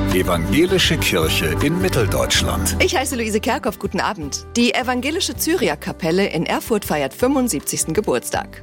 Evangelische Kirche in Mitteldeutschland. Ich heiße Luise Kerkhoff, guten Abend. Die evangelische Cyriakkapelle in Erfurt feiert 75. Geburtstag.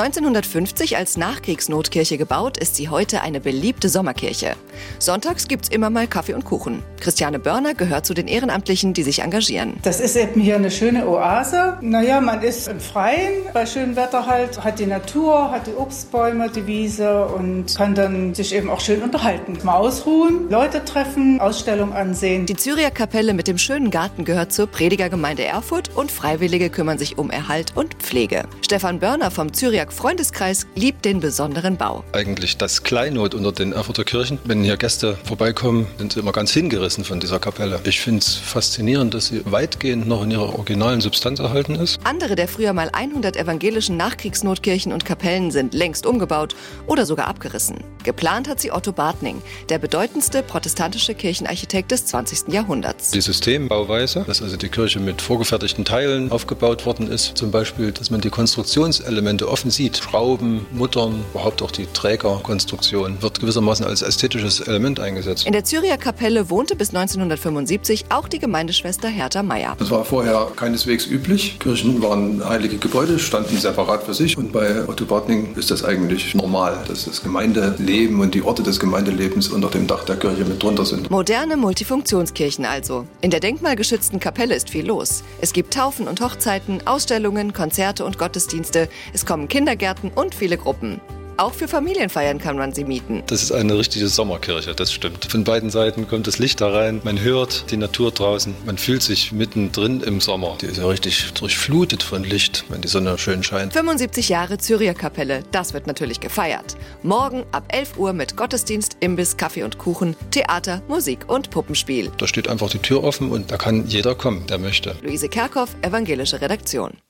1950 als Nachkriegsnotkirche gebaut, ist sie heute eine beliebte Sommerkirche. Sonntags gibt's immer mal Kaffee und Kuchen. Christiane Börner gehört zu den Ehrenamtlichen, die sich engagieren. Das ist eben hier eine schöne Oase. Man ist im Freien, bei schönem Wetter halt, hat die Natur, hat die Obstbäume, die Wiese und kann dann sich eben auch schön unterhalten. Mal ausruhen, Leute treffen, Ausstellungen ansehen. Die Cyriakkapelle mit dem schönen Garten gehört zur Predigergemeinde Erfurt und Freiwillige kümmern sich um Erhalt und Pflege. Stefan Börner vom Cyriak-Freundeskreis liebt den besonderen Bau. Eigentlich das Kleinod unter den Erfurter Kirchen. Wenn hier Gäste vorbeikommen, sind sie immer ganz hingerissen von dieser Kapelle. Ich finde es faszinierend, dass sie weitgehend noch in ihrer originalen Substanz erhalten ist. Andere der früher mal 100 evangelischen Nachkriegsnotkirchen und Kapellen sind längst umgebaut oder sogar abgerissen. Geplant hat sie Otto Bartning, der bedeutendste protestantische Kirchenarchitekt des 20. Jahrhunderts. Die Systembauweise, dass also die Kirche mit vorgefertigten Teilen aufgebaut worden ist, zum Beispiel, dass man die Konstruktionselemente offen sieht, Schrauben, Muttern, überhaupt auch die Trägerkonstruktion, wird gewissermaßen als ästhetisches Element eingesetzt. In der Cyriakkapelle wohnte bis 1975 auch die Gemeindeschwester Hertha Meyer. Das war vorher keineswegs üblich. Kirchen waren heilige Gebäude, standen separat für sich und bei Otto Bartning ist das eigentlich normal, dass das Gemeindeleben und die Orte des Gemeindelebens unter dem Dach der Kirche mit drunter sind. Moderne Multifunktionskirchen also. In der denkmalgeschützten Kapelle ist viel los. Es gibt Taufen und Hochzeiten, Ausstellungen, Konzerte und Gottesdienste. Es kommen Kindergärten und viele Gruppen. Auch für Familienfeiern kann man sie mieten. Das ist eine richtige Sommerkirche, das stimmt. Von beiden Seiten kommt das Licht da rein, man hört die Natur draußen, man fühlt sich mittendrin im Sommer. Die ist ja richtig durchflutet von Licht, wenn die Sonne schön scheint. 75 Jahre Cyriakkapelle, das wird natürlich gefeiert. Morgen ab 11 Uhr mit Gottesdienst, Imbiss, Kaffee und Kuchen, Theater, Musik und Puppenspiel. Da steht einfach die Tür offen und da kann jeder kommen, der möchte. Luise Kerkhoff, evangelische Redaktion.